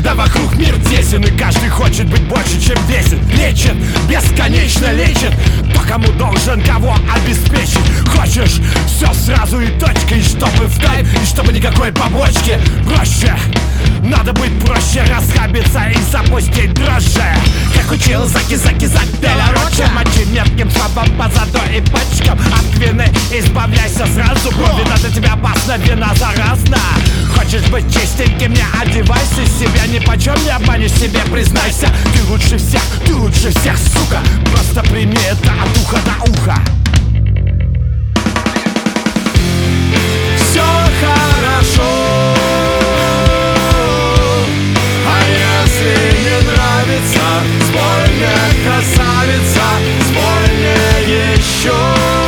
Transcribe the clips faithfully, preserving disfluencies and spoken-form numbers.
Когда вокруг мир тесен и каждый хочет быть больше, чем весит. Лечит, бесконечно лечит то, кому должен кого обеспечить. Хочешь все сразу и точка, и чтобы в кайф, и чтобы никакой побочки. Проще, надо быть проще, расхабиться и запустить дрожжи. Как учил Заки-Заки Запеля Роча, мочи метким словом по заду и пачкам. От вины избавляйся сразу, бро, вина для тебя опасна, вина заразна. Хочешь быть чистеньким, не одевайся, себя ни почем не обманешь, себе признайся. Ты лучше всех, ты лучше всех, сука. Просто прими это от уха до уха. Все хорошо, а если не нравится, спой мне, красавица, спой мне еще.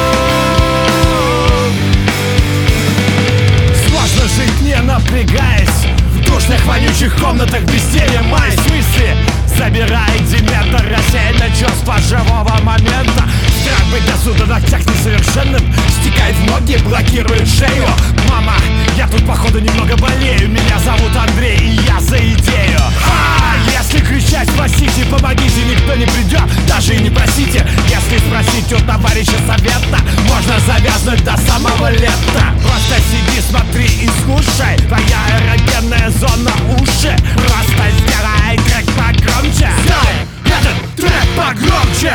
Сложно жить, не напрягаясь в душных, вонючих комнатах безделья. Май в смысле забирает диметр, рассеянное чувство живого момента. Страх быть до суда ногтях несовершенным стекает в ноги, блокирует шею. Мама, я тут походу немного болею. Меня зовут Андрей, и я за идею. А, если кричать спасите, помогите, никто не придет, даже и не просите. Если спросить у товарища совета, можно завязнуть до самого лета. Просто сиди, смотри и слушай, твоя эрогенная зона уши. Просто сделай трек погромче, сделай этот трек погромче.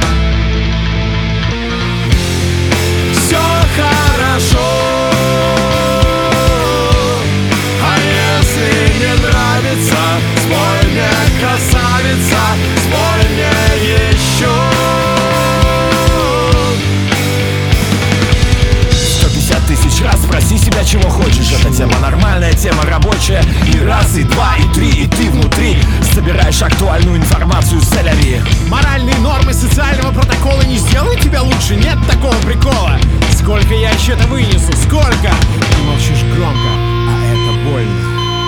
Все хорошо, а если не нравится, спой мне, красавица, спой мне еще. Сто пятьдесят тысяч раз спроси себя, чего хочешь. Эта тема нормальная, тема рабочая. И раз, и два, и три, и ты внутри собираешь актуальную информацию с соляри. Моральные нормы социального протокола не сделают тебя лучше, нет такого прикола. Сколько я еще это вынесу, сколько? Ты молчишь громко, а это больно.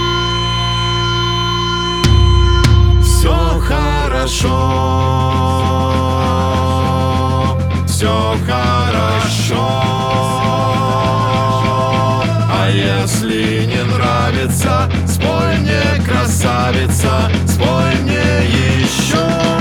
Все хорошо, все хорошо, а если не нравится, спой мне, красавица, спой мне еще.